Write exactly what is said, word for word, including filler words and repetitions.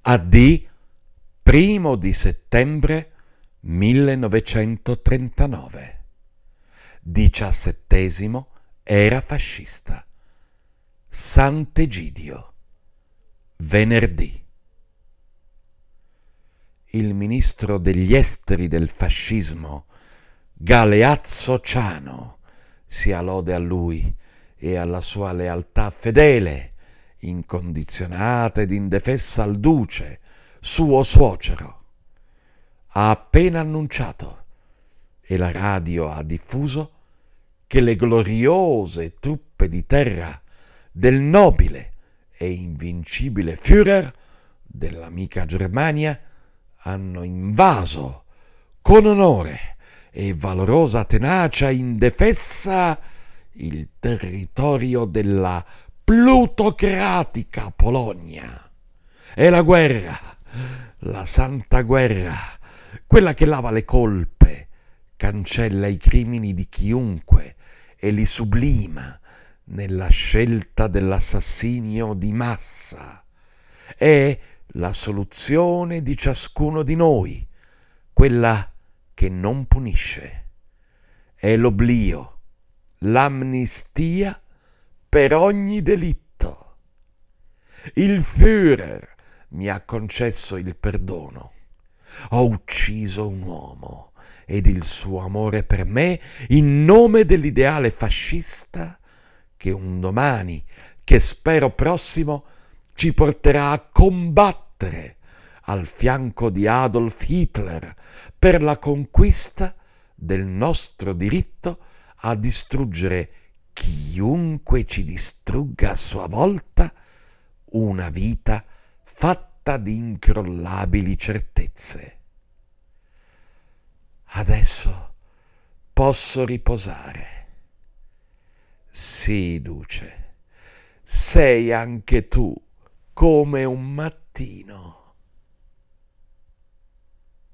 A D primo di settembre millenovecentotrentanove. Diciassettesimo era fascista. Sant'Egidio. Venerdì. Il ministro degli esteri del fascismo, Galeazzo Ciano, sia lode a lui e alla sua lealtà fedele, incondizionata ed indefessa al duce, suo suocero, ha appena annunciato, e la radio ha diffuso, che le gloriose truppe di terra del nobile e invincibile Führer dell'amica Germania hanno invaso con onore e valorosa tenacia indefessa il territorio della plutocratica Polonia. E la guerra, la santa guerra, quella che lava le colpe, cancella i crimini di chiunque e li sublima nella scelta dell'assassinio di massa, è la soluzione di ciascuno di noi, quella che non punisce. È l'oblio, l'amnistia per ogni delitto. Il Führer mi ha concesso il perdono. Ho ucciso un uomo ed il suo amore per me in nome dell'ideale fascista che un domani, che spero prossimo, ci porterà a combattere al fianco di Adolf Hitler per la conquista del nostro diritto a distruggere chiunque ci distrugga a sua volta una vita fatta di incrollabili certezze. Adesso posso riposare. Sì, duce, sei anche tu come un mattino.